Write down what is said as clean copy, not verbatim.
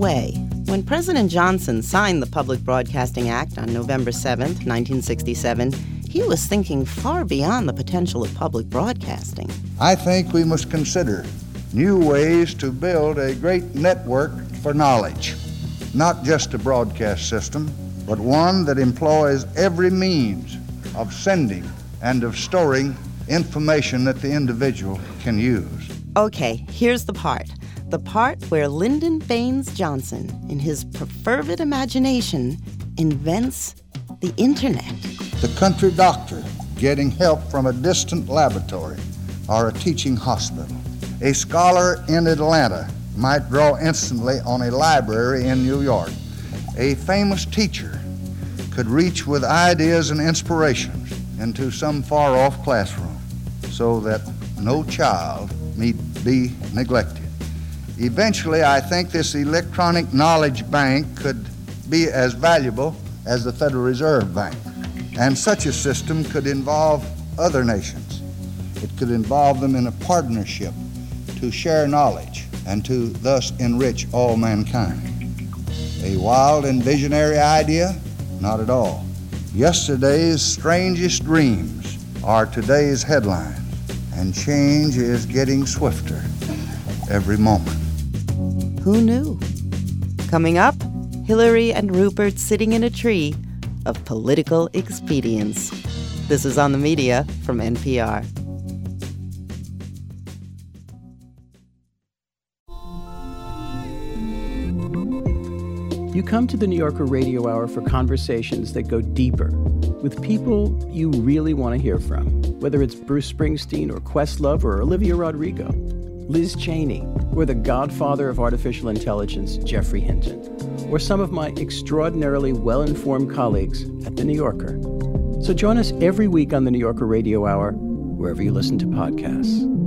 way, when President Johnson signed the Public Broadcasting Act on November 7th, 1967, he was thinking far beyond the potential of public broadcasting. I think we must consider new ways to build a great network for knowledge, not just a broadcast system, but one that employs every means of sending and of storing information that the individual can use. Okay, here's the part where Lyndon Baines Johnson, in his perfervid imagination, invents the internet. The country doctor getting help from a distant laboratory or a teaching hospital. A scholar in Atlanta might draw instantly on a library in New York. A famous teacher could reach with ideas and inspirations into some far-off classroom so that no child need be neglected. Eventually, I think this electronic knowledge bank could be as valuable as the Federal Reserve Bank. And such a system could involve other nations. It could involve them in a partnership to share knowledge and to thus enrich all mankind. A wild and visionary idea? Not at all. Yesterday's strangest dreams are today's headlines, and change is getting swifter every moment. Who knew? Coming up, Hillary and Rupert sitting in a tree of political expedience. This is On the Media from NPR. You come to the New Yorker Radio Hour for conversations that go deeper with people you really want to hear from, whether it's Bruce Springsteen or Questlove or Olivia Rodrigo, Liz Cheney, or the godfather of artificial intelligence, Geoffrey Hinton, or some of my extraordinarily well-informed colleagues at The New Yorker. So join us every week on the New Yorker Radio Hour, wherever you listen to podcasts.